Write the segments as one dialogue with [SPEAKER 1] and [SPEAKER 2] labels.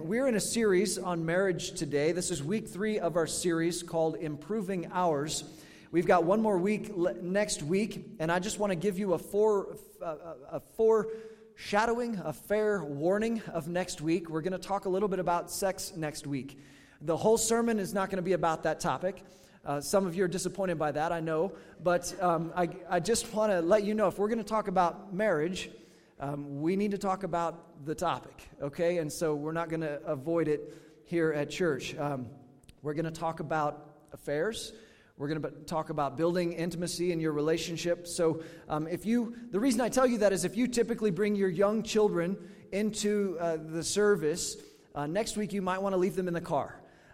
[SPEAKER 1] we're in a series on marriage today. This is week 3 of our series called Improving Ours. We've got one more week next week, and I just want to give you a foreshadowing, a fair warning of next week. We're going to talk a little bit about sex next week. The whole sermon is not going to be about that topic. Some of you are disappointed by that, I know, but I just want to let you know, if we're going to talk about marriage, we need to talk about the topic, okay? And so we're not going to avoid it here at church. We're going to talk about affairs. We're going to talk about building intimacy in your relationship. So the reason I tell you that is if you typically bring your young children into the service, next week you might want to leave them in the car.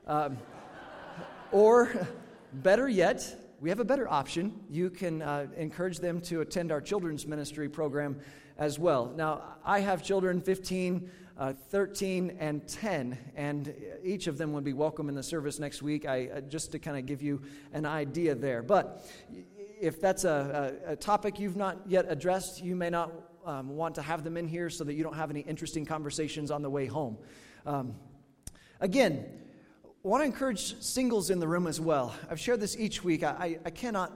[SPEAKER 1] Or better yet, we have a better option. You can encourage them to attend our children's ministry program as well. Now, I have children 15, 13, and 10, and each of them would be welcome in the service next week, just to kind of give you an idea there. But if that's a topic you've not yet addressed, you may not want to have them in here so that you don't have any interesting conversations on the way home. Again, I want to encourage singles in the room as well. I've shared this each week. I cannot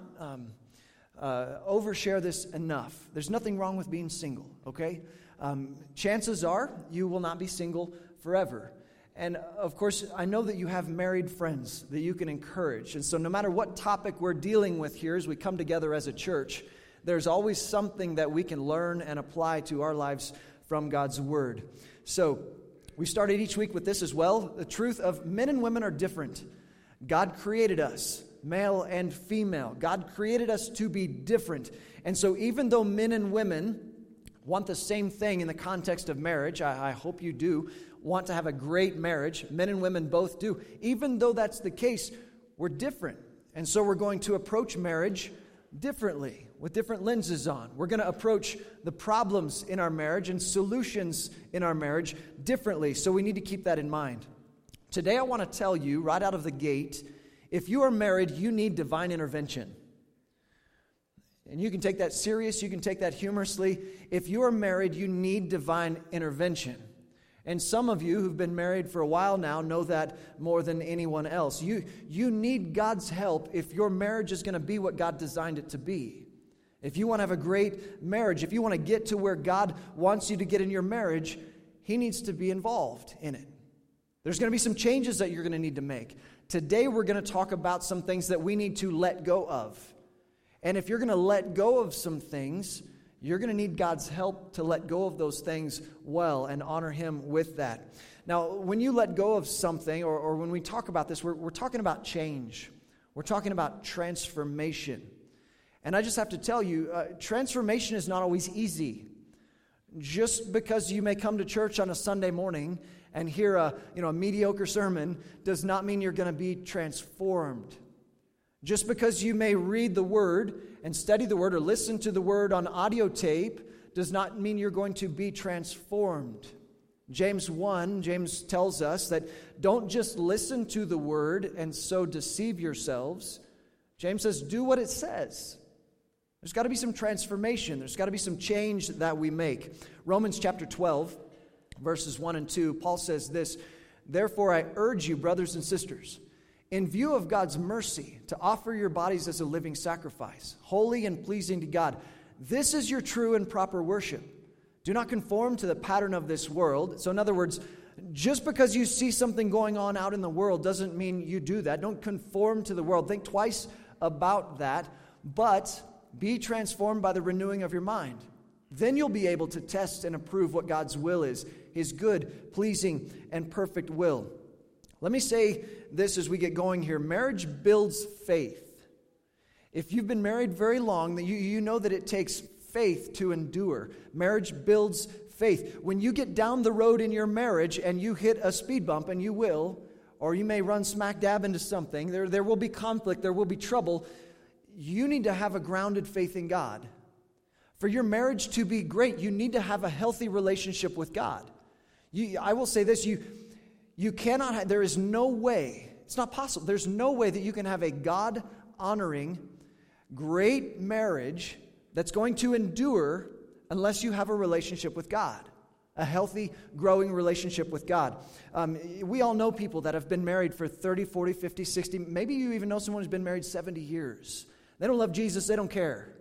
[SPEAKER 1] overshare this enough. There's nothing wrong with being single, okay? Chances are you will not be single forever. And of course, I know that you have married friends that you can encourage. And so no matter what topic we're dealing with here as we come together as a church, there's always something that we can learn and apply to our lives from God's Word. So we started each week with this as well. The truth of men and women are different. God created us, male and female. God created us to be different. And so even though men and women want the same thing in the context of marriage, I hope you do, want to have a great marriage, men and women both do. Even though that's the case, we're different. And so we're going to approach marriage differently, with different lenses on. We're going to approach the problems in our marriage and solutions in our marriage differently. So we need to keep that in mind. Today I want to tell you right out of the gate, if you are married, you need divine intervention. And you can take that serious, you can take that humorously. If you are married, you need divine intervention. And some of you who've been married for a while now know that more than anyone else. You need God's help if your marriage is going to be what God designed it to be. If you want to have a great marriage, if you want to get to where God wants you to get in your marriage, He needs to be involved in it. There's going to be some changes that you're going to need to make. Today we're going to talk about some things that we need to let go of. And if you're going to let go of some things, you're going to need God's help to let go of those things well and honor Him with that. Now, when you let go of something, or when we talk about this, we're talking about change. We're talking about transformation. And I just have to tell you, transformation is not always easy. Just because you may come to church on a Sunday morning and hear a mediocre sermon does not mean you're going to be transformed. Just because you may read the Word and study the Word or listen to the Word on audio tape does not mean you're going to be transformed. James tells us that don't just listen to the Word and so deceive yourselves. James says, do what it says. There's got to be some transformation. There's got to be some change that we make. Romans chapter 12, verses 1 and 2, Paul says this, "Therefore I urge you, brothers and sisters, in view of God's mercy, to offer your bodies as a living sacrifice, holy and pleasing to God. This is your true and proper worship. Do not conform to the pattern of this world." So in other words, just because you see something going on out in the world doesn't mean you do that. Don't conform to the world. Think twice about that, but be transformed by the renewing of your mind. Then you'll be able to test and approve what God's will is, His good, pleasing, and perfect will. Let me say this as we get going here. Marriage builds faith. If you've been married very long, you know that it takes faith to endure. Marriage builds faith. When you get down the road in your marriage and you hit a speed bump, and you will, or you may run smack dab into something, there will be conflict, there will be trouble. You need to have a grounded faith in God. For your marriage to be great, you need to have a healthy relationship with God. I will say this, you cannot, there is no way, it's not possible, there's no way that you can have a God-honoring, great marriage that's going to endure unless you have a relationship with God. a healthy, growing relationship with God. We all know people that have been married for 30, 40, 50, 60, maybe you even know someone who's been married 70 years. They don't love Jesus, they don't care.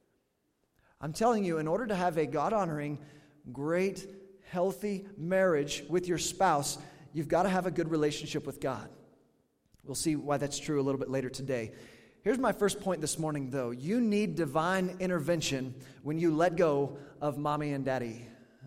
[SPEAKER 1] I'm telling you, in order to have a God-honoring, great, healthy marriage with your spouse, you've got to have a good relationship with God. We'll see why that's true a little bit later today. Here's my first point this morning, though. You need divine intervention when you let go of mommy and daddy.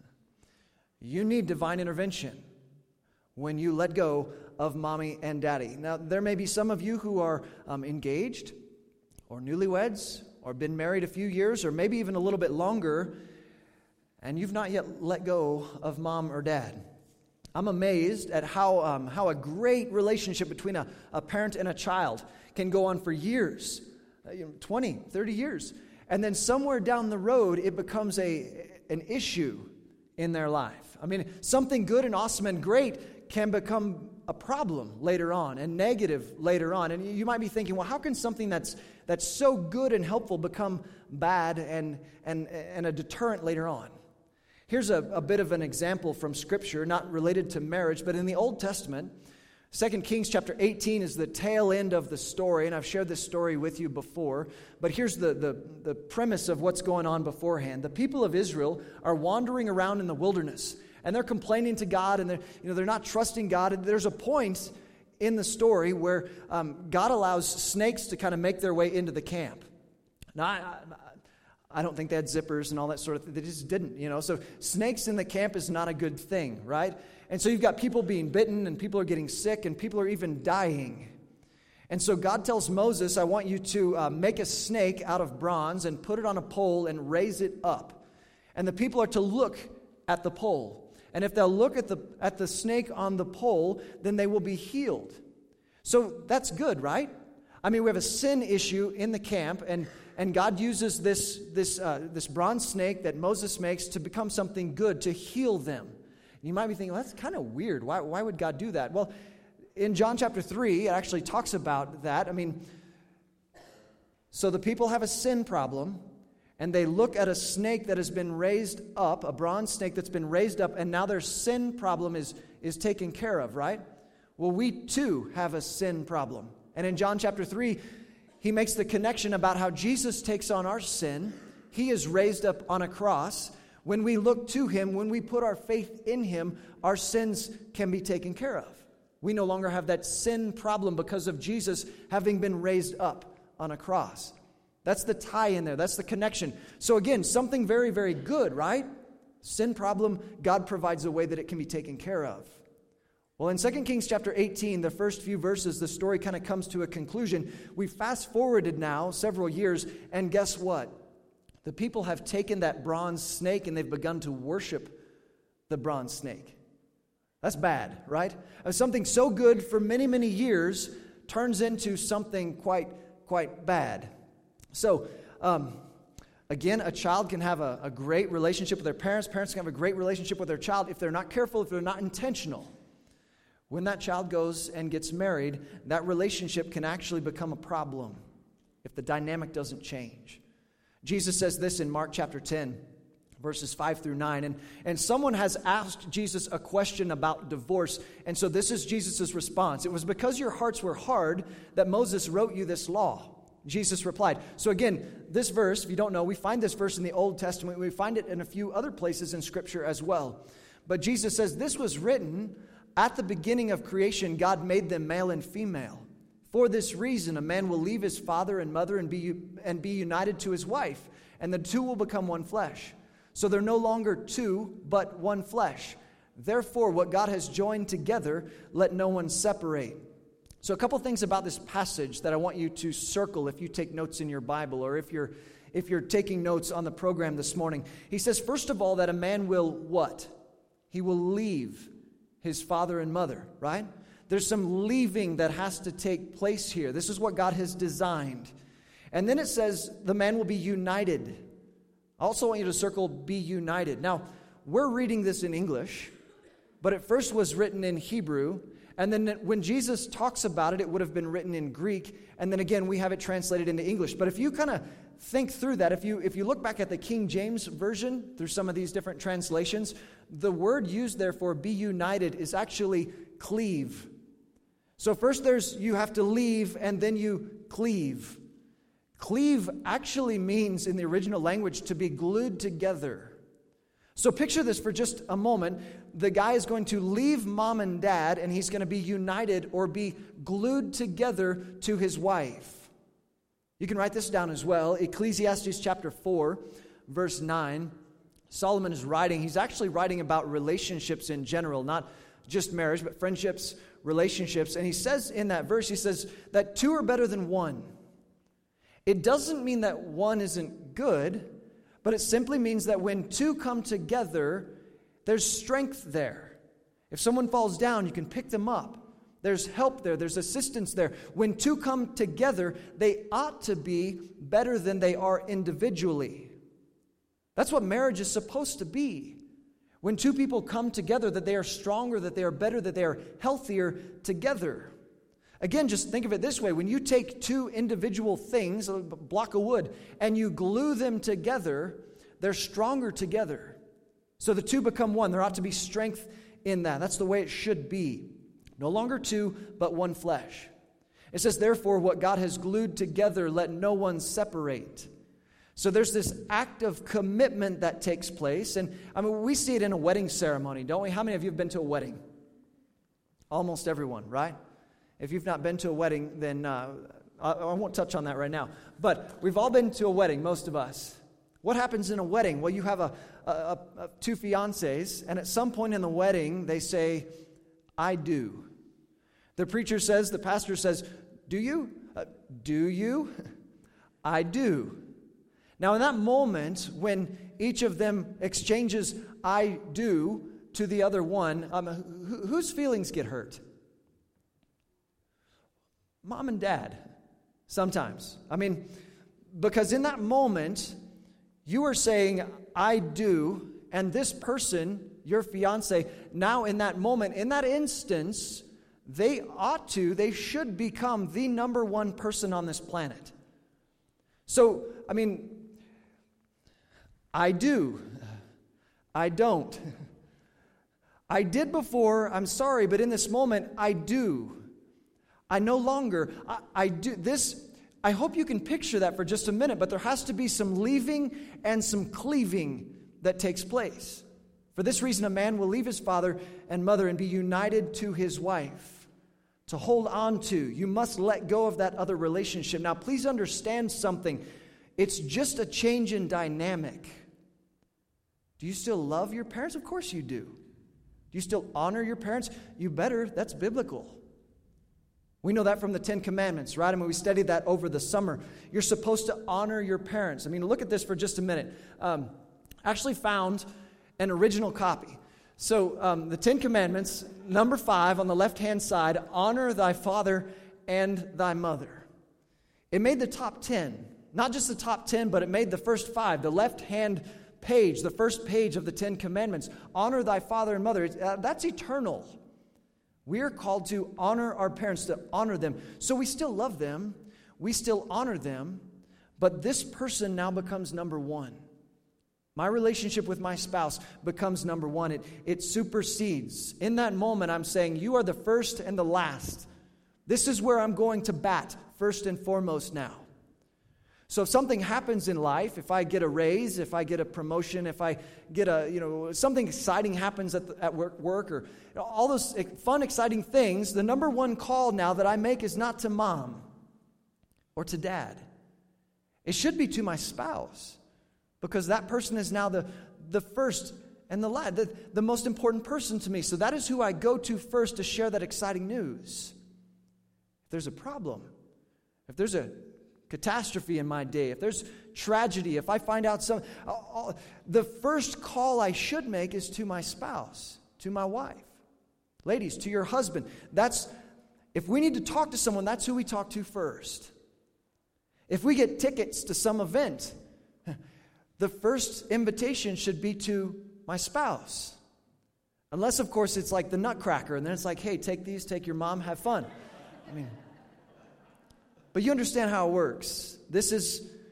[SPEAKER 1] You need divine intervention when you let go of mommy and daddy. Now, there may be some of you who are engaged or newlyweds or been married a few years or maybe even a little bit longer, and you've not yet let go of mom or dad. I'm amazed at how a great relationship between a parent and a child can go on for years, 20, 30 years. And then somewhere down the road, it becomes an issue in their life. I mean, something good and awesome and great can become a problem later on and negative later on. And you might be thinking, well, how can something that's so good and helpful become bad and a deterrent later on? Here's a bit of an example from Scripture, not related to marriage, but in the Old Testament, 2 Kings chapter 18 is the tail end of the story, and I've shared this story with you before, but here's the premise of what's going on beforehand. The people of Israel are wandering around in the wilderness, and they're complaining to God, and they're not trusting God. And there's a point in the story where God allows snakes to kind of make their way into the camp. Now, I don't think they had zippers and all that sort of thing. They just didn't, So snakes in the camp is not a good thing, right? And so you've got people being bitten, and people are getting sick, and people are even dying. And so God tells Moses, I want you to make a snake out of bronze and put it on a pole and raise it up. And the people are to look at the pole. And if they'll look at the snake on the pole, then they will be healed. So that's good, right? I mean, we have a sin issue in the camp, and God uses this bronze snake that Moses makes to become something good, to heal them. You might be thinking, well, that's kind of weird. Why would God do that? Well, in John chapter 3, it actually talks about that. I mean, so the people have a sin problem, and they look at a snake that has been raised up, a bronze snake that's been raised up, and now their sin problem is taken care of, right? Well, we too have a sin problem. And in John chapter 3, he makes the connection about how Jesus takes on our sin. He is raised up on a cross. When we look to him, when we put our faith in him, our sins can be taken care of. We no longer have that sin problem because of Jesus having been raised up on a cross. That's the tie in there. That's the connection. So again, something very, very good, right? Sin problem, God provides a way that it can be taken care of. Well, in 2 Kings chapter 18, the first few verses, the story kind of comes to a conclusion. We fast forwarded now several years, and guess what? The people have taken that bronze snake and they've begun to worship the bronze snake. That's bad, right? Something so good for many, many years turns into something quite bad. So, again, a child can have a great relationship with their parents. Parents can have a great relationship with their child if they're not careful, if they're not intentional. When that child goes and gets married, that relationship can actually become a problem if the dynamic doesn't change. Jesus says this in Mark chapter 10, verses 5 through 9. And someone has asked Jesus a question about divorce. And so this is Jesus' response. It was because your hearts were hard that Moses wrote you this law. Jesus replied. So again, this verse, if you don't know, we find this verse in the Old Testament. We find it in a few other places in Scripture as well. But Jesus says this was written at the beginning of creation. God made them male and female. For this reason, a man will leave his father and mother and be united to his wife, and the two will become one flesh. So they're no longer two, but one flesh. Therefore, what God has joined together, let no one separate. So a couple things about this passage that I want you to circle if you take notes in your Bible, or if you're taking notes on the program this morning. He says, first of all, that a man will what? He will leave his father and mother, right? There's some leaving that has to take place here. This is what God has designed. And then it says the man will be united. I also want you to circle be united. Now, we're reading this in English, but it first was written in Hebrew. And then when Jesus talks about it, it would have been written in Greek. And then again, we have it translated into English. But if you kind of think through that. If you look back at the King James Version, through some of these different translations, the word used there for be united is actually cleave. So first you have to leave, and then you cleave. Cleave actually means, in the original language, to be glued together. So picture this for just a moment. The guy is going to leave mom and dad, and he's going to be united or be glued together to his wife. You can write this down as well. Ecclesiastes chapter 4, verse 9. Solomon is writing. He's actually writing about relationships in general, not just marriage, but friendships, relationships. And he says in that verse, he says that two are better than one. It doesn't mean that one isn't good, but it simply means that when two come together, there's strength there. If someone falls down, you can pick them up. There's help there. There's assistance there. When two come together, they ought to be better than they are individually. That's what marriage is supposed to be. When two people come together, that they are stronger, that they are better, that they are healthier together. Again, just think of it this way. When you take two individual things, a block of wood, and you glue them together, they're stronger together. So the two become one. There ought to be strength in that. That's the way it should be. No longer two, but one flesh. It says, therefore, what God has glued together, let no one separate. So there's this act of commitment that takes place. And I mean, we see it in a wedding ceremony, don't we? How many of you have been to a wedding? Almost everyone, right? If you've not been to a wedding, then I won't touch on that right now. But we've all been to a wedding, most of us. What happens in a wedding? Well, you have two fiancés, and at some point in the wedding, they say, I do. The preacher says, the pastor says, do you? Do you? I do. Now, in that moment, when each of them exchanges I do to the other one, whose feelings get hurt? Mom and dad, sometimes. I mean, because in that moment, you are saying, I do, and this person, your fiance, now in that moment, in that instance, they should become the number one person on this planet. So, I mean, I do. I don't. I did before, I'm sorry, but in this moment, I do. I no longer, I do this. I hope you can picture that for just a minute, but there has to be some leaving and some cleaving that takes place. For this reason, a man will leave his father and mother and be united to his wife. To hold on to. You must let go of that other relationship. Now, please understand something. It's just a change in dynamic. Do you still love your parents? Of course you do. Do you still honor your parents? You better. That's biblical. We know that from the Ten Commandments, right? I mean, we studied that over the summer. You're supposed to honor your parents. I mean, look at this for just a minute. Actually found an original copy. So the Ten Commandments, number 5 on the left-hand side, honor thy father and thy mother. It made the top 10. Not just the top 10, but it made the first 5. The left-hand page, the first page of the Ten Commandments. Honor thy father and mother. That's eternal. We are called to honor our parents, to honor them. So we still love them. We still honor them. But this person now becomes number one. My relationship with my spouse becomes number one. It supersedes. In that moment, I'm saying, you are the first and the last. This is where I'm going to bat first and foremost now. So if something happens in life, if I get a raise, if I get a promotion, if I get something exciting happens at work or all those fun, exciting things, the number one call now that I make is not to mom or to dad. It should be to my spouse. Because that person is now the first and the last, the most important person to me. So that is who I go to first to share that exciting news. If there's a problem, if there's a catastrophe in my day, if there's tragedy, if I find out the first call I should make is to my spouse, to my wife. Ladies, to your husband. If we need to talk to someone, that's who we talk to first. If we get tickets to some event, the first invitation should be to my spouse. Unless, of course, it's like the Nutcracker, and then it's like, hey, take these, take your mom, have fun. But you understand how it works. This is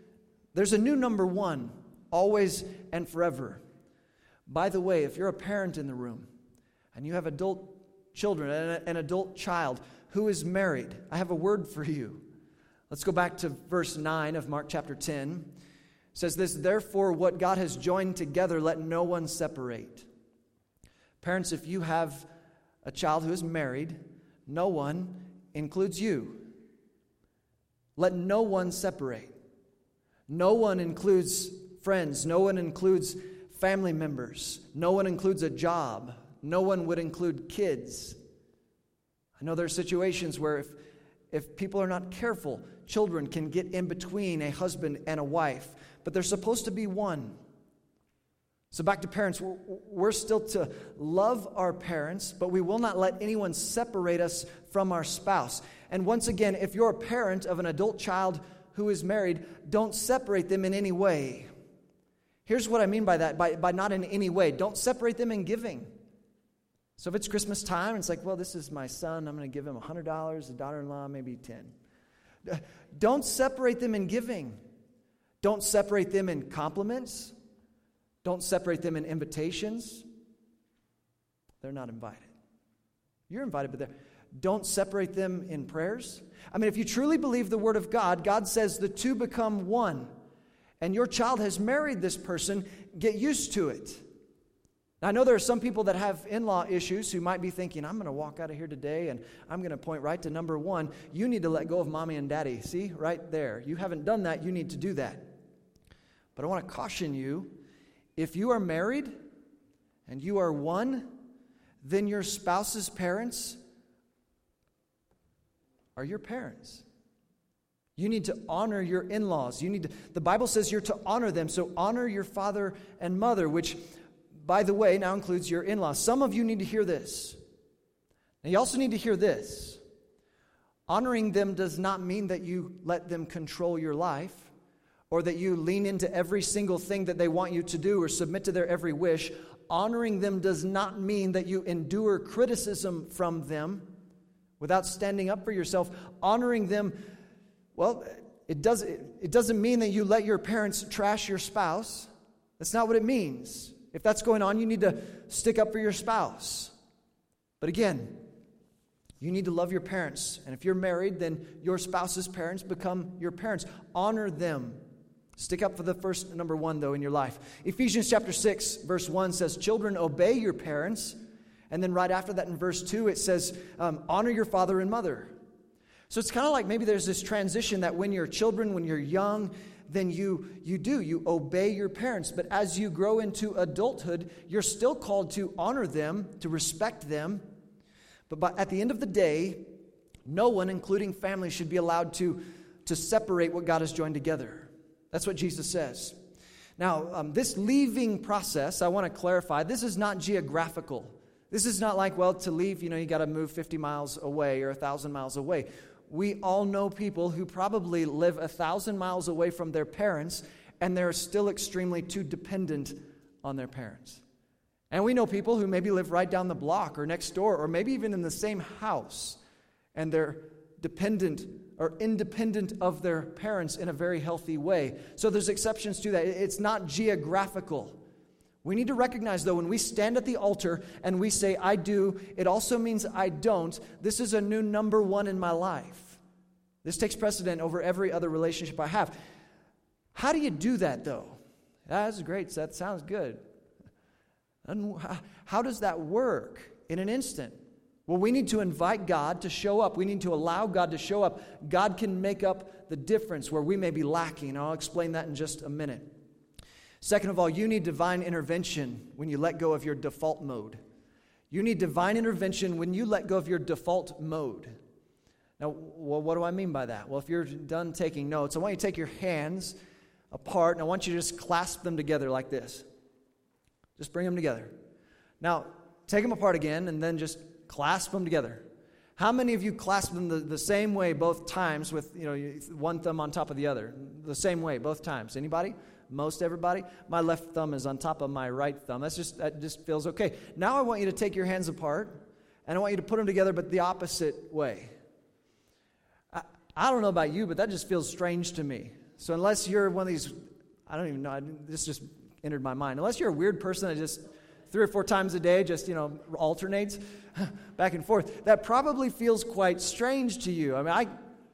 [SPEAKER 1] There's a new number one, always and forever. By the way, if you're a parent in the room and you have adult children and an adult child who is married, I have a word for you. Let's go back to verse 9 of Mark chapter 10. It says this, therefore what God has joined together, let no one separate. Parents, if you have a child who is married, no one includes you. Let no one separate. No one includes friends. No one includes family members. No one includes a job. No one would include kids. I know there are situations where if people are not careful, children can get in between a husband and a wife. But they're supposed to be one. So back to parents, we're still to love our parents, but we will not let anyone separate us from our spouse. And once again, if you're a parent of an adult child who is married, don't separate them in any way. Here's what I mean by that, by not in any way. Don't separate them in giving. So if it's Christmas time, it's like, well, this is my son. I'm going to give him $100, the daughter-in-law, maybe 10. Don't separate them in giving. Don't separate them in compliments. Don't separate them in invitations. They're not invited. You're invited, but don't separate them in prayers. I mean, if you truly believe the Word of God, God says the two become one. And your child has married this person, get used to it. Now, I know there are some people that have in-law issues who might be thinking, I'm going to walk out of here today and I'm going to point right to number one. You need to let go of mommy and daddy. See, right there. You haven't done that. You need to do that. But I want to caution you, if you are married and you are one, then your spouse's parents are your parents. You need to honor your in-laws. The Bible says you're to honor them, so honor your father and mother, which, by the way, now includes your in-laws. Some of you need to hear this. And you also need to hear this. Honoring them does not mean that you let them control your life, or that you lean into every single thing that they want you to do or submit to their every wish. Honoring them does not mean that you endure criticism from them without standing up for yourself. Honoring them, well, it doesn't mean that you let your parents trash your spouse. That's not what it means. If that's going on, you need to stick up for your spouse. But again, you need to love your parents. And if you're married, then your spouse's parents become your parents. Honor them. Stick up for the first number one, though, in your life. Ephesians chapter 6, verse 1 says, children, obey your parents. And then right after that in verse 2, it says, honor your father and mother. So it's kind of like maybe there's this transition that when you're children, when you're young, then you obey your parents. But as you grow into adulthood, you're still called to honor them, to respect them. But at the end of the day, no one, including family, should be allowed to separate what God has joined together. That's what Jesus says. Now, this leaving process, I want to clarify, this is not geographical. This is not like, well, to leave, you got to move 50 miles away or 1,000 miles away. We all know people who probably live 1,000 miles away from their parents, and they're still extremely too dependent on their parents. And we know people who maybe live right down the block or next door or maybe even in the same house, and they're dependent or independent of their parents in a very healthy way. So there's exceptions to that. It's not geographical. We need to recognize, though, when we stand at the altar and we say, I do, it also means I don't. This is a new number one in my life. This takes precedent over every other relationship I have. How do you do that, though? That's great. That sounds good. And how does that work in an instant? Well, we need to invite God to show up. We need to allow God to show up. God can make up the difference where we may be lacking. I'll explain that in just a minute. Second of all, you need divine intervention when you let go of your default mode. You need divine intervention when you let go of your default mode. Now, well, what do I mean by that? Well, if you're done taking notes, I want you to take your hands apart, and I want you to just clasp them together like this. Just bring them together. Now, take them apart again, and then just clasp them together. How many of you clasp them the same way both times with one thumb on top of the other? The same way both times. Anybody? Most everybody? My left thumb is on top of my right thumb. That just feels okay. Now I want you to take your hands apart, and I want you to put them together, but the opposite way. I don't know about you, but that just feels strange to me. So unless you're one of these, I don't even know, this just entered my mind. Unless you're a weird person that just 3 or 4 times a day just, alternates back and forth, that probably feels quite strange to you. I mean,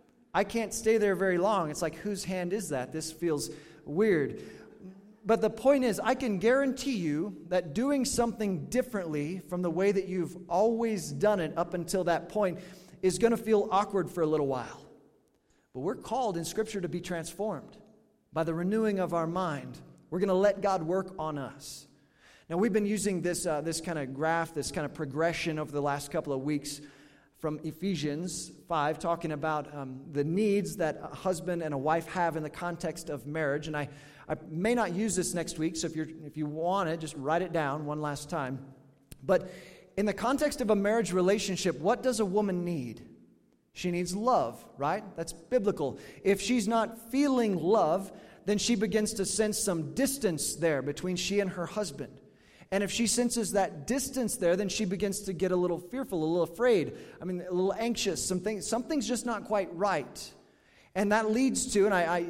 [SPEAKER 1] I can't stay there very long. It's like, whose hand is that? This feels weird. But the point is, I can guarantee you that doing something differently from the way that you've always done it up until that point is going to feel awkward for a little while. But we're called in Scripture to be transformed by the renewing of our mind. We're going to let God work on us. Now, we've been using this kind of graph, this kind of progression over the last couple of weeks from Ephesians 5, talking about the needs that a husband and a wife have in the context of marriage. And I may not use this next week, so if you want it, just write it down one last time. But in the context of a marriage relationship, what does a woman need? She needs love, right? That's biblical. If she's not feeling love, then she begins to sense some distance there between she and her husband. And if she senses that distance there, then she begins to get a little fearful, a little afraid, a little anxious. Something's just not quite right. And that leads to,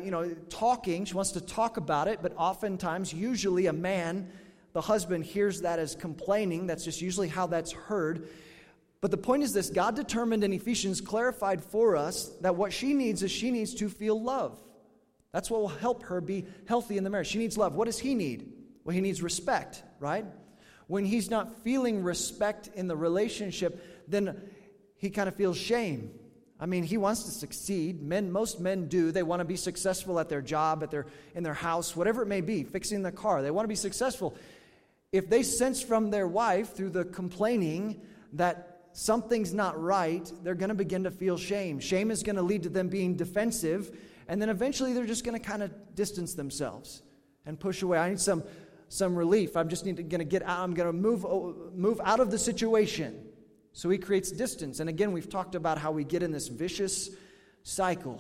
[SPEAKER 1] talking, she wants to talk about it, but oftentimes, usually a man, the husband, hears that as complaining. That's just usually how that's heard. But the point is this: God determined in Ephesians, clarified for us, that what she needs is she needs to feel love. That's what will help her be healthy in the marriage. She needs love. What does he need? Well, he needs respect, right? When he's not feeling respect in the relationship, then he kind of feels shame. He wants to succeed. Most men do. They want to be successful at their job, in their house, whatever it may be, fixing the car. They want to be successful. If they sense from their wife through the complaining that something's not right, they're going to begin to feel shame. Shame is going to lead to them being defensive, and then eventually they're just going to kind of distance themselves and push away. I need some relief. I'm just going to get out. I'm going to move out of the situation. So he creates distance. And again, we've talked about how we get in this vicious cycle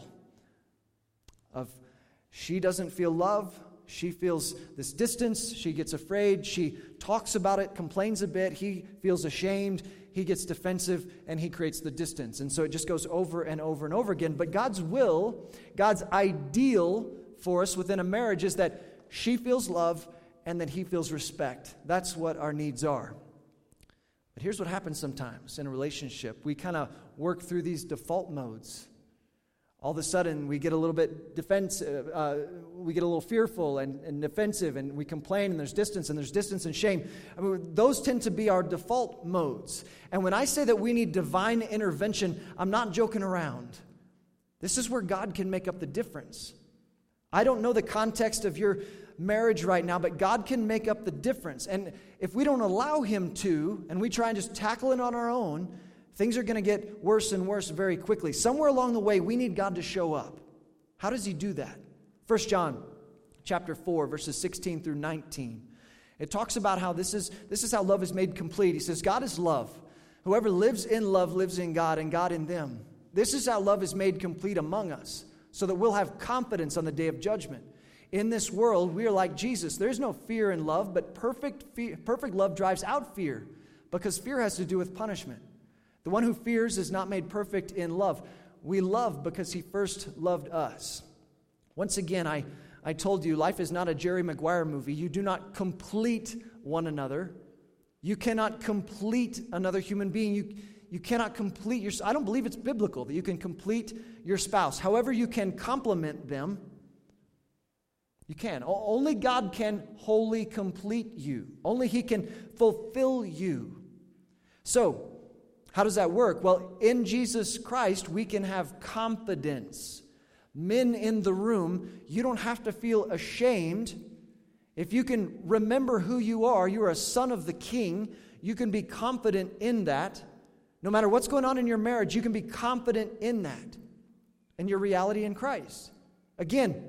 [SPEAKER 1] of she doesn't feel love, she feels this distance, she gets afraid, she talks about it, complains a bit, he feels ashamed, he gets defensive, and he creates the distance. And so it just goes over and over and over again. But God's will, God's ideal for us within a marriage is that she feels love and that he feels respect. That's what our needs are. But here's what happens sometimes in a relationship. We kind of work through these default modes. All of a sudden, we get a little bit defensive, we get a little fearful and defensive, and we complain, and there's distance and shame. Those tend to be our default modes. And when I say that we need divine intervention, I'm not joking around. This is where God can make up the difference. I don't know the context of your marriage right now, but God can make up the difference. And if we don't allow him to, and we try and just tackle it on our own, things are going to get worse and worse very quickly. Somewhere along the way, we need God to show up. How does he do that? 1 John chapter 4, verses 16 through 19. It talks about how this is how love is made complete. He says, God is love. Whoever lives in love lives in God and God in them. This is how love is made complete among us, so that we'll have confidence on the day of judgment. In this world, we are like Jesus. There's no fear in love, but perfect love drives out fear, because fear has to do with punishment. The one who fears is not made perfect in love. We love because he first loved us. Once again, I told you, life is not a Jerry Maguire movie. You do not complete one another. You cannot complete another human being. You cannot complete I don't believe it's biblical that you can complete your spouse. However, you can complement them. You can. Only God can wholly complete you. Only he can fulfill you. So, how does that work? Well, in Jesus Christ, we can have confidence. Men in the room, you don't have to feel ashamed. If you can remember who you are a son of the King, you can be confident in that. No matter what's going on in your marriage, you can be confident in that, in your reality in Christ. Again,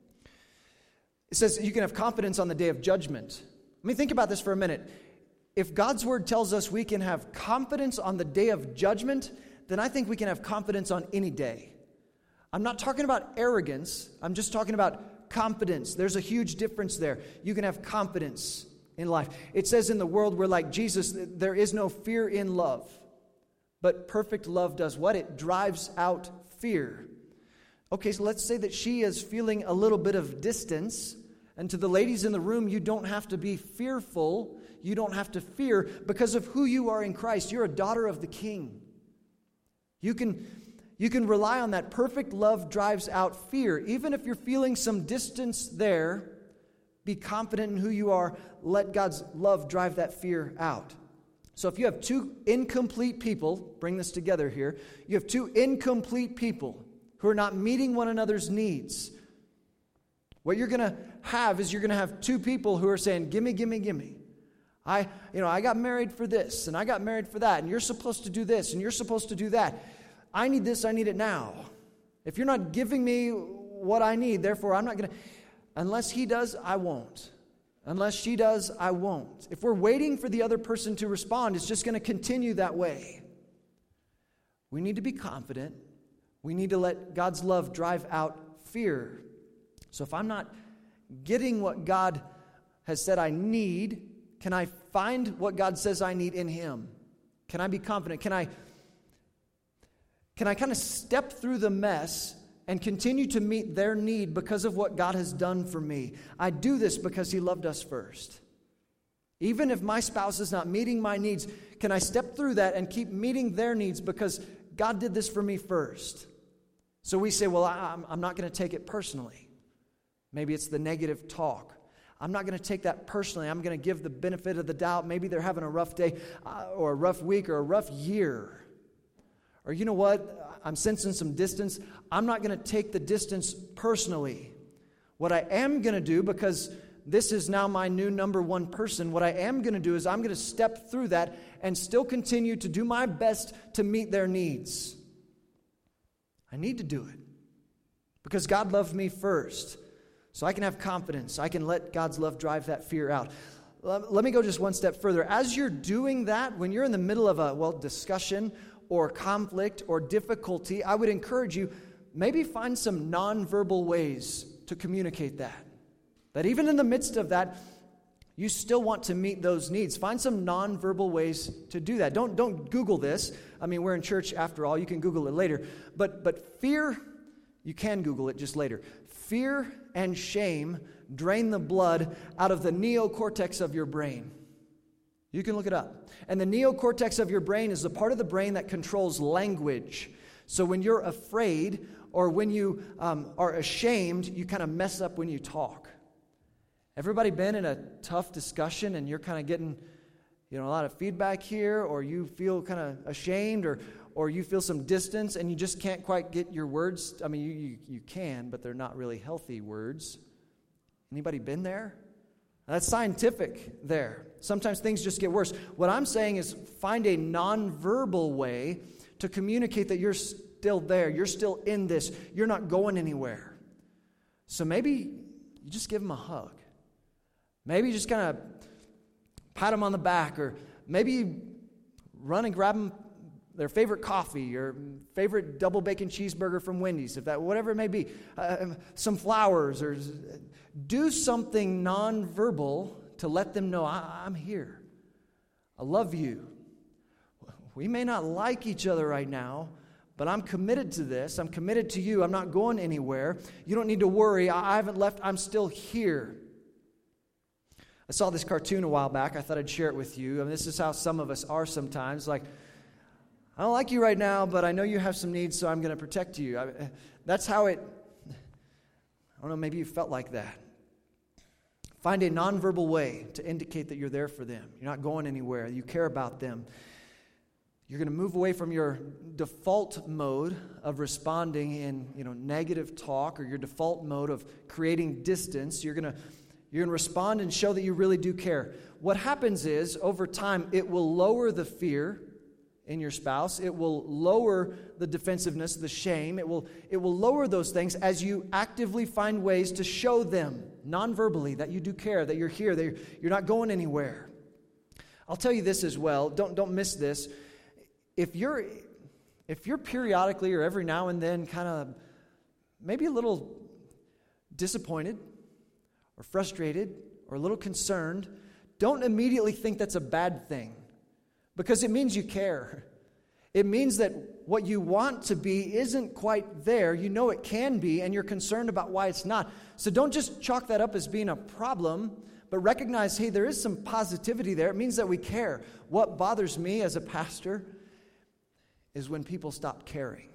[SPEAKER 1] it says you can have confidence on the day of judgment. Think about this for a minute. If God's word tells us we can have confidence on the day of judgment, then I think we can have confidence on any day. I'm not talking about arrogance. I'm just talking about confidence. There's a huge difference there. You can have confidence in life. It says in the world we're like Jesus, there is no fear in love. But perfect love does what? It drives out fear. Okay, so let's say that she is feeling a little bit of distance. And to the ladies in the room, you don't have to be fearful. You don't have to fear because of who you are in Christ. You're a daughter of the King. You can rely on that. Perfect love drives out fear. Even if you're feeling some distance there, be confident in who you are. Let God's love drive that fear out. So if you have two incomplete people, bring this together here. You have two incomplete people who are not meeting one another's needs. What you're going to have is you're going to have two people who are saying, gimme, gimme, gimme. I got married for this, and I got married for that, and you're supposed to do this, and you're supposed to do that. I need this, I need it now. If you're not giving me what I need, therefore I'm not going to. Unless he does, I won't. Unless she does, I won't. If we're waiting for the other person to respond, it's just going to continue that way. We need to be confident. We need to let God's love drive out fear. So if I'm not getting what God has said I need, can I find what God says I need in Him? Can I be confident? Can I kind of step through the mess and continue to meet their need because of what God has done for me? I do this because He loved us first. Even if my spouse is not meeting my needs, can I step through that and keep meeting their needs because God did this for me first? So we say, well, I'm not going to take it personally. Maybe it's the negative talk. I'm not going to take that personally. I'm going to give the benefit of the doubt. Maybe they're having a rough day or a rough week or a rough year. Or you know what? I'm sensing some distance. I'm not going to take the distance personally. What I am going to do, because this is now my new number one person, what I am going to do is I'm going to step through that and still continue to do my best to meet their needs. I need to do it because God loved me first. So I can have confidence. I can let God's love drive that fear out. Let me go just one step further. As you're doing that, when you're in the middle of a discussion or conflict or difficulty, I would encourage you, maybe find some nonverbal ways to communicate that. That even in the midst of that, you still want to meet those needs. Find some nonverbal ways to do that. Don't Google this. I mean, we're in church after all. You can Google it later. But fear, you can Google it just later. Fear and shame drain the blood out of the neocortex of your brain. You can look it up. And the neocortex of your brain is the part of the brain that controls language. So when you're afraid or when you are ashamed, you kind of mess up when you talk. Everybody been in a tough discussion and you're kind of getting a lot of feedback here, or you feel kind of ashamed, or you feel some distance and you just can't quite get your words. I mean, you can, but they're not really healthy words. Anybody been there? That's scientific there. Sometimes things just get worse. What I'm saying is find a nonverbal way to communicate that you're still there. You're still in this. You're not going anywhere. So maybe you just give them a hug. Maybe you just kind of pat them on the back, or maybe you run and grab them their favorite coffee, or favorite double bacon cheeseburger from Wendy's, whatever it may be, some flowers, or do something nonverbal to let them know, I'm here. I love you. We may not like each other right now, but I'm committed to this. I'm committed to you. I'm not going anywhere. You don't need to worry. I haven't left. I'm still here. I saw this cartoon a while back. I thought I'd share it with you. I mean, this is how some of us are sometimes. Like, I don't like you right now, but I know you have some needs, so I'm going to protect you. That's how it, I don't know, maybe you felt like that. Find a nonverbal way to indicate that you're there for them. You're not going anywhere. You care about them. You're going to move away from your default mode of responding in, negative talk, or your default mode of creating distance. You're going to respond and show that you really do care. What happens is, over time, it will lower the fear in your spouse. It will lower the defensiveness, the shame. It will lower those things as you actively find ways to show them non-verbally that you do care, that you're here, that you're not going anywhere. I'll tell you this as well. Don't miss this. If you're periodically or every now and then kind of maybe a little disappointed or frustrated or a little concerned, don't immediately think that's a bad thing, because it means you care. It means that what you want to be isn't quite there. You know it can be, and you're concerned about why it's not. So don't just chalk that up as being a problem, but recognize, hey, there is some positivity there. It means that we care. What bothers me as a pastor is when people stop caring.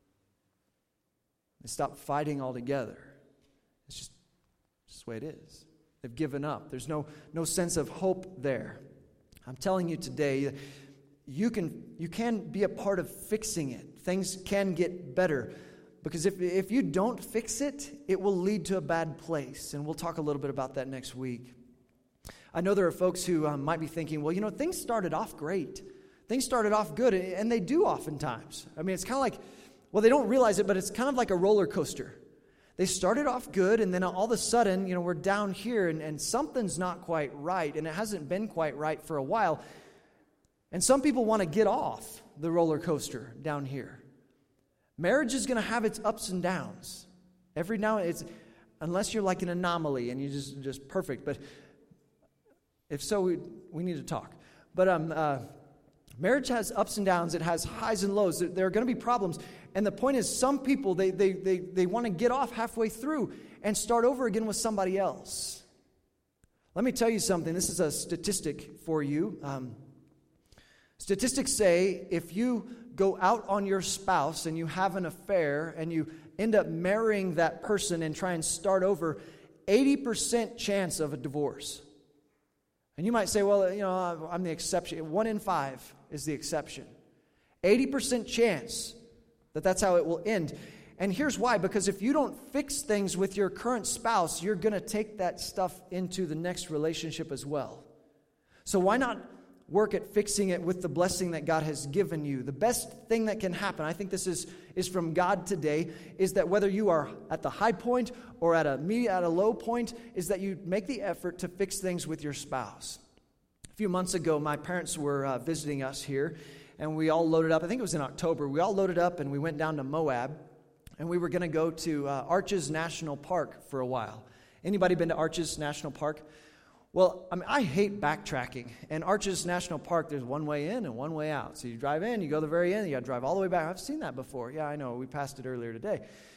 [SPEAKER 1] They stop fighting altogether. It's just the way it is. They've given up. There's no sense of hope there. I'm telling you today, you can be a part of fixing it. Things can get better. Because if you don't fix it, it will lead to a bad place. And we'll talk a little bit about that next week. I know there are folks who might be thinking, well, things started off great. Things started off good, and they do oftentimes. I mean, it's kind of like, well, they don't realize it, but it's kind of like a roller coaster. They started off good, and then all of a sudden, we're down here, and something's not quite right, and it hasn't been quite right for a while. And some people want to get off the roller coaster down here. Marriage is going to have its ups and downs. Every now and then, unless you're like an anomaly and you're just perfect. But if so, we need to talk. But marriage has ups and downs. It has highs and lows. There are going to be problems. And the point is, some people, they want to get off halfway through and start over again with somebody else. Let me tell you something. This is a statistic for you. Statistics say if you go out on your spouse and you have an affair and you end up marrying that person and try and start over, 80% chance of a divorce. And you might say, well, I'm the exception. 1 in 5 is the exception. 80% chance that that's how it will end. And here's why. Because if you don't fix things with your current spouse, you're going to take that stuff into the next relationship as well. So why not work at fixing it with the blessing that God has given you? The best thing that can happen, I think this is from God today, is that whether you are at the high point or at a low point, is that you make the effort to fix things with your spouse. A few months ago, my parents were visiting us here, and we all loaded up. I think it was in October. We all loaded up, and we went down to Moab, and we were going to go to Arches National Park for a while. Anybody been to Arches National Park? Well, I hate backtracking. And Arches National Park, there's one way in and one way out. So you drive in, you go to the very end, you got to drive all the way back. I've seen that before. Yeah, I know. We passed it earlier today.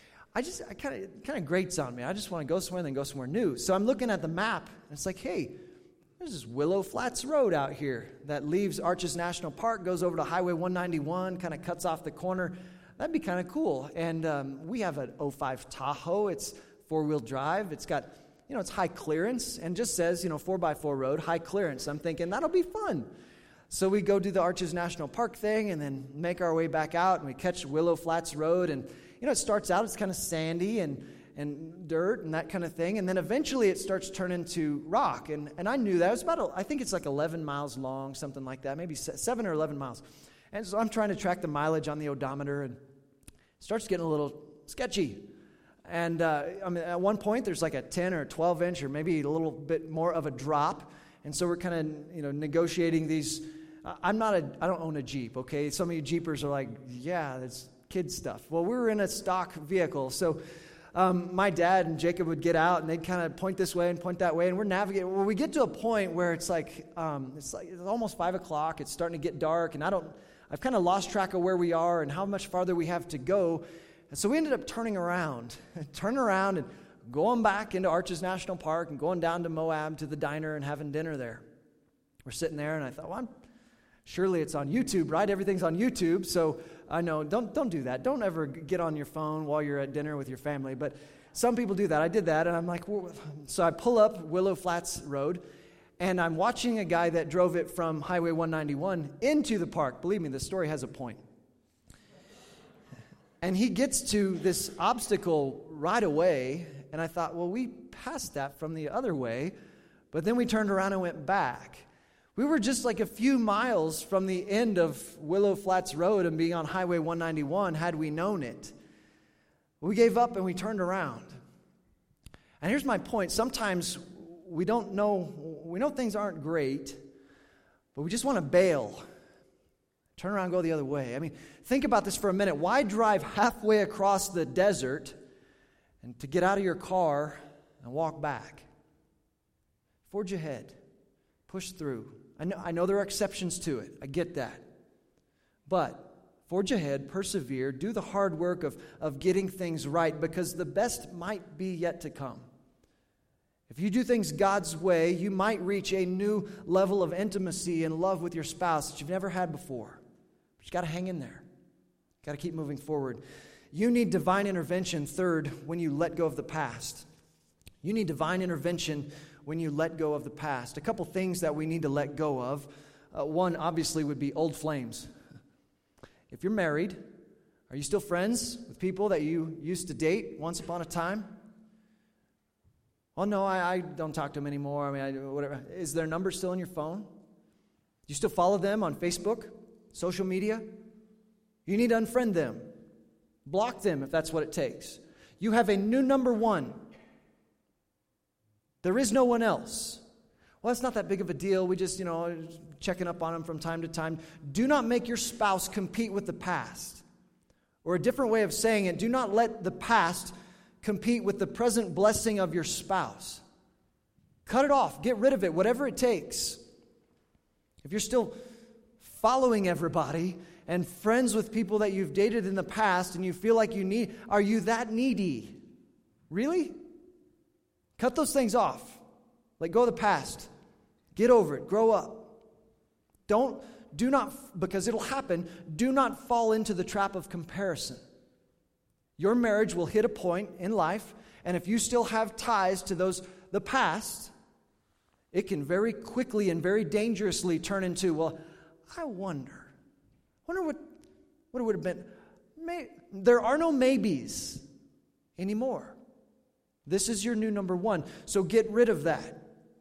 [SPEAKER 1] It kind of grates on me. I just want to go somewhere and then go somewhere new. So I'm looking at the map, and it's like, hey, there's this Willow Flats Road out here that leaves Arches National Park, goes over to Highway 191, kind of cuts off the corner. That'd be kind of cool. And we have an 05 Tahoe. It's four-wheel drive. It's got, it's high clearance, and just says, 4x4 road, high clearance. I'm thinking, that'll be fun. So we go do the Arches National Park thing and then make our way back out, and we catch Willow Flats Road. And, it starts out, it's kind of sandy and dirt and that kind of thing. And then eventually it starts turning to rock. And I knew that. It was about, I think it's like 11 miles long, something like that, maybe 7 or 11 miles. And so I'm trying to track the mileage on the odometer, and it starts getting a little sketchy. And at one point, there's like a 10 or 12 inch or maybe a little bit more of a drop. And so we're kind of, negotiating these. I don't own a Jeep, okay? Some of you Jeepers are like, yeah, that's kid stuff. Well, we were in a stock vehicle. So my dad and Jacob would get out, and they'd kind of point this way and point that way. And we're navigating. Well, we get to a point where it's almost 5 o'clock. It's starting to get dark. And I've kind of lost track of where we are and how much farther we have to go. And so we ended up turning around and going back into Arches National Park and going down to Moab to the diner and having dinner there. We're sitting there, and I thought, well, surely it's on YouTube, right? Everything's on YouTube, so I know, don't do that. Don't ever get on your phone while you're at dinner with your family, but some people do that. I did that, and I'm like, so I pull up Willow Flats Road, and I'm watching a guy that drove it from Highway 191 into the park. Believe me, the story has a point. And he gets to this obstacle right away, and I thought, well, we passed that from the other way, but then we turned around and went back. We were just like a few miles from the end of Willow Flats Road and being on Highway 191 had we known it. We gave up and we turned around. And here's my point. Sometimes we know things aren't great, but we just want to bail. Turn around and go the other way. I mean, think about this for a minute. Why drive halfway across the desert and to get out of your car and walk back? Forge ahead. Push through. I know there are exceptions to it. I get that. But forge ahead, persevere, do the hard work of getting things right, because the best might be yet to come. If you do things God's way, you might reach a new level of intimacy and love with your spouse that you've never had before. But you got to hang in there. Got to keep moving forward. You need divine intervention, third, when you let go of the past. You need divine intervention when you let go of the past. A couple things that we need to let go of. One, obviously, would be old flames. If you're married, are you still friends with people that you used to date once upon a time? Oh, no, I don't talk to them anymore. Whatever. Is their number still in your phone? Do you still follow them on Facebook, social media? You need to unfriend them. Block them if that's what it takes. You have a new number one. There is no one else. Well, it's not that big of a deal. We just, checking up on them from time to time. Do not make your spouse compete with the past. Or a different way of saying it, do not let the past compete with the present blessing of your spouse. Cut it off. Get rid of it, whatever it takes. If you're still following everybody and friends with people that you've dated in the past and you feel like are you that needy? Really? Cut those things off. Let go of the past. Get over it. Grow up. Do not, because it'll happen, do not fall into the trap of comparison. Your marriage will hit a point in life, and if you still have ties to the past, it can very quickly and very dangerously turn into, well, I wonder what it would have been. There are no maybes anymore. This is your new number one, so get rid of that.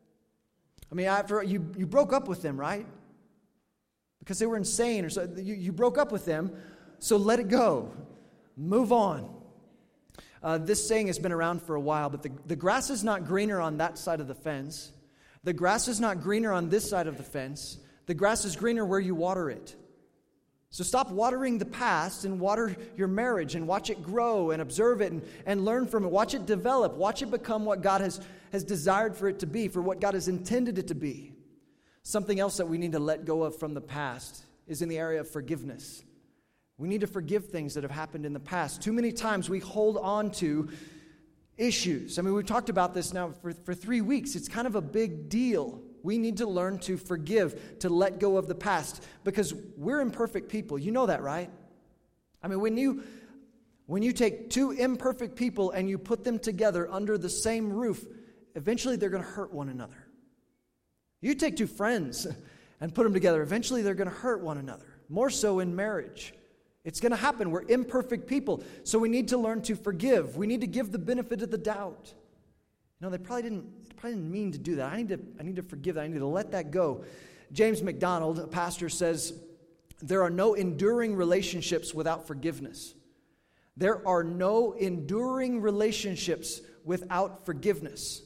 [SPEAKER 1] After you broke up with them, right? Because they were insane, or so you broke up with them, so let it go. Move on. This saying has been around for a while, but the grass is not greener on that side of the fence. The grass is not greener on this side of the fence. The grass is greener where you water it. So stop watering the past and water your marriage and watch it grow and observe it and learn from it. Watch it develop. Watch it become what God has desired for it to be, for what God has intended it to be. Something else that we need to let go of from the past is in the area of forgiveness. We need to forgive things that have happened in the past. Too many times we hold on to issues. We've talked about this now for 3 weeks. It's kind of a big deal. We need to learn to forgive, to let go of the past, because we're imperfect people. You know that, right? When you take two imperfect people and you put them together under the same roof, eventually they're going to hurt one another. You take two friends and put them together, eventually they're going to hurt one another. More so in marriage. It's going to happen. We're imperfect people. So we need to learn to forgive. We need to give the benefit of the doubt. They probably didn't mean to do that. I need to forgive that. I need to let that go. James McDonald, a pastor, says, there are no enduring relationships without forgiveness. There are no enduring relationships without forgiveness.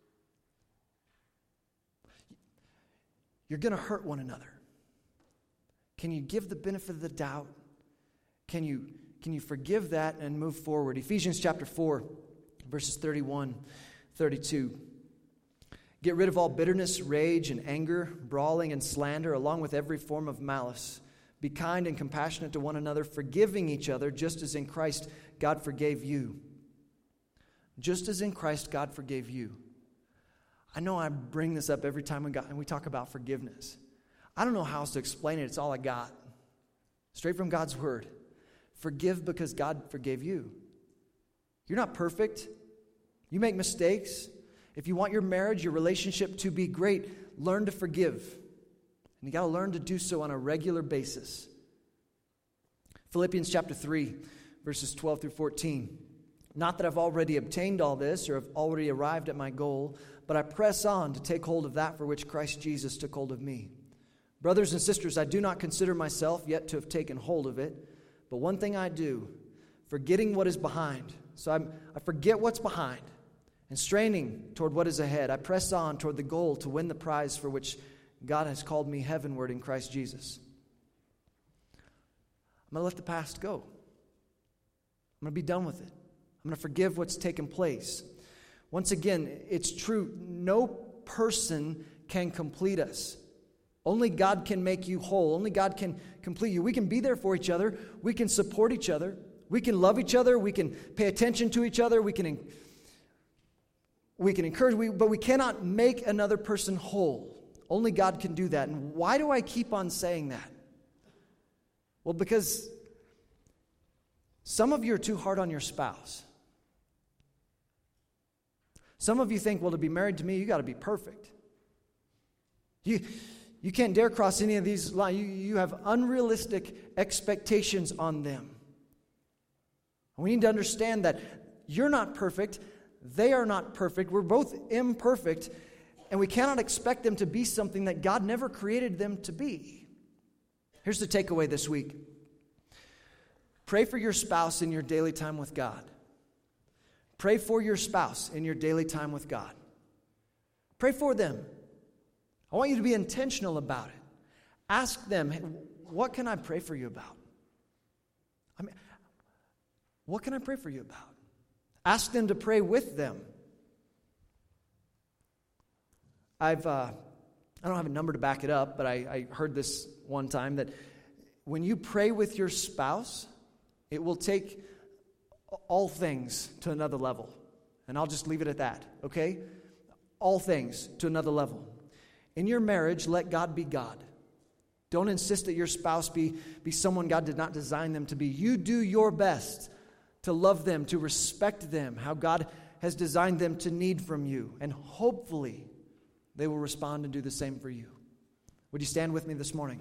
[SPEAKER 1] You're going to hurt one another. Can you give the benefit of the doubt? Can you forgive that and move forward? Ephesians chapter 4, verses 31, 32. Get rid of all bitterness, rage, and anger, brawling and slander, along with every form of malice. Be kind and compassionate to one another, forgiving each other, just as in Christ God forgave you. Just as in Christ God forgave you. I know I bring this up every time we talk about forgiveness. I don't know how else to explain it. It's all I got. Straight from God's word. Forgive because God forgave you. You're not perfect. You make mistakes. If you want your marriage, your relationship to be great, learn to forgive. And you got to learn to do so on a regular basis. Philippians chapter 3, verses 12 through 14. Not that I've already obtained all this or have already arrived at my goal, but I press on to take hold of that for which Christ Jesus took hold of me. Brothers and sisters, I do not consider myself yet to have taken hold of it, but one thing I do, forgetting what is behind. So I forget what's behind, and straining toward what is ahead, I press on toward the goal to win the prize for which God has called me heavenward in Christ Jesus. I'm going to let the past go. I'm going to be done with it. I'm going to forgive what's taken place. Once again, it's true, no person can complete us. Only God can make you whole. Only God can complete you. We can be there for each other. We can support each other. We can love each other. We can pay attention to each other. We can encourage, but we cannot make another person whole. Only God can do that. And why do I keep on saying that? Well, because some of you are too hard on your spouse. Some of you think, well, to be married to me, you got to be perfect. You can't dare cross any of these lines. You have unrealistic expectations on them. We need to understand that you're not perfect. They are not perfect. We're both imperfect. And we cannot expect them to be something that God never created them to be. Here's the takeaway this week. Pray for your spouse in your daily time with God. Pray for your spouse in your daily time with God. Pray for them. I want you to be intentional about it. Ask them, hey, what can I pray for you about? What can I pray for you about? Ask them to pray with them. I don't have a number to back it up, but I heard this one time that when you pray with your spouse, it will take all things to another level. And I'll just leave it at that, okay? All things to another level. In your marriage, let God be God. Don't insist that your spouse be someone God did not design them to be. You do your best to love them, to respect them, how God has designed them to need from you. And hopefully, they will respond and do the same for you. Would you stand with me this morning?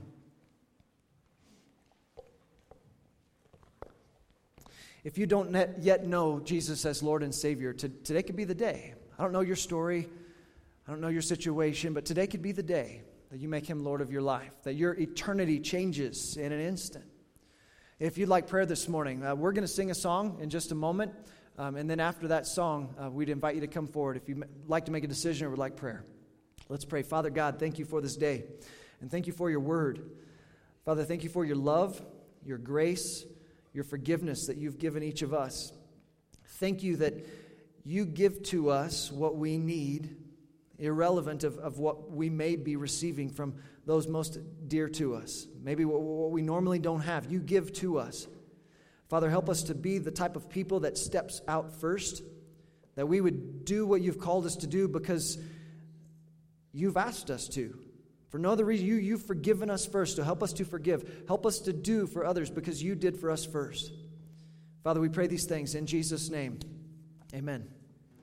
[SPEAKER 1] If you don't yet know Jesus as Lord and Savior, today could be the day. I don't know your story. I don't know your situation, but today could be the day that you make Him Lord of your life, that your eternity changes in an instant. If you'd like prayer this morning, we're going to sing a song in just a moment, and then after that song, we'd invite you to come forward if you'd like to make a decision or would like prayer. Let's pray. Father God, thank you for this day, and thank you for your word. Father, thank you for your love, your grace, your forgiveness that you've given each of us. Thank you that you give to us what we need, irrelevant of what we may be receiving from those most dear to us. Maybe what we normally don't have, you give to us. Father, help us to be the type of people that steps out first, that we would do what you've called us to do because you've asked us to. For no other reason, you've forgiven us first, so help us to forgive. Help us to do for others because you did for us first. Father, we pray these things in Jesus' name. Amen.